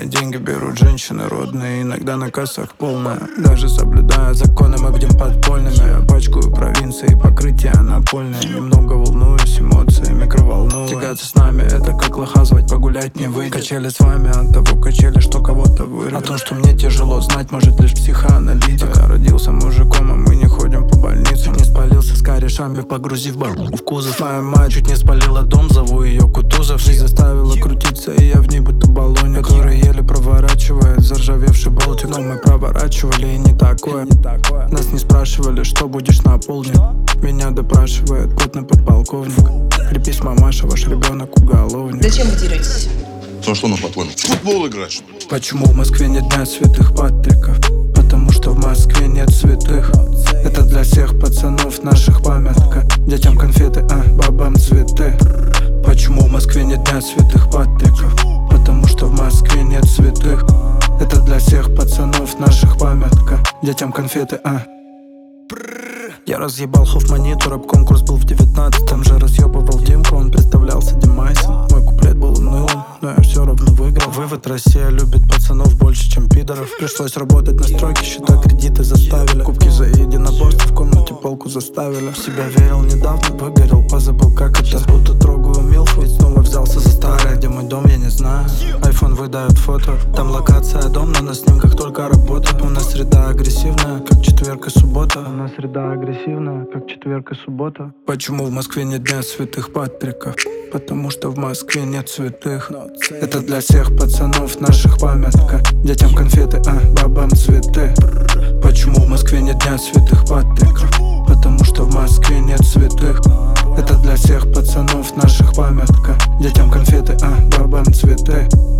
Мои деньги берут женщины родные, иногда на кассах полная. Даже соблюдая законы, мы будем подпольными. Я пачкаю провинции, покрытие напольное. Немного волнуюсь, эмоции микроволновые. Тягаться с нами, это как лоха звать, погулять не выйдет. Качели с вами от того качели, что кого-то вырвет. О том, что мне тяжело знать, может лишь психоаналитик. Я родился мужиком, а мы не ходим по больницам. Не спалился с корешами, погрузив бару в кузов. Моя мать чуть не спалила дом, зову ее Кутузов. Жизнь заставила крутиться, и я в ней будто баллоне, который еле проворачивает заржавевший болтик. Но мы проворачивали, и не такое. Нас не спрашивали, что будешь на полдник. Меня допрашивает потный подполковник. Крепись, мамаша, ваш ребенок уголовник. Зачем вы деретесь? Ну что, ну по-твоему? Футбол играешь? Почему в Москве нет дня святых Патриков? Потому что в Москве нет святых. Это для всех пацанов наших памятка. Детям конфеты, а бабам цветы. Почему в Москве нет дня святых Патриков? Потому что в Москве нет святых. Это для всех пацанов наших памятка. Детям конфеты, а. Я разъебал Хофманиту, рэп-конкурс был в 19-м же разъебывал Димку, он представлялся Димайсом. Мой куплет был унылым, но я все равно выиграл. Вывод: Россия любит пацанов больше, чем пидоров. Пришлось работать на стройке, счета кредиты заставили. Кубки за единоборство, в комнате полку заставили. В себя верил недавно, выгорел, позабыл как это. Сейчас будто трогаю милфу, ведь снова взялся за старое. Где мой дом, я не знаю. Айфон выдает фото, там локация дом, но на снимках только работа. У нас среда агрессивная, как четверг и суббота. У нас среда агрессивная, как четверг и суббота. Почему в Москве нет дня святых Патриков? Потому что в Москве нет святых. Это для всех пацанов наших памятка. Детям конфеты, а бабам цветы. Почему в Москве нет дня святых Патриков? Потому что в Москве нет святых. Это для всех пацанов наших памятка. Детям конфеты, а бабам цветы.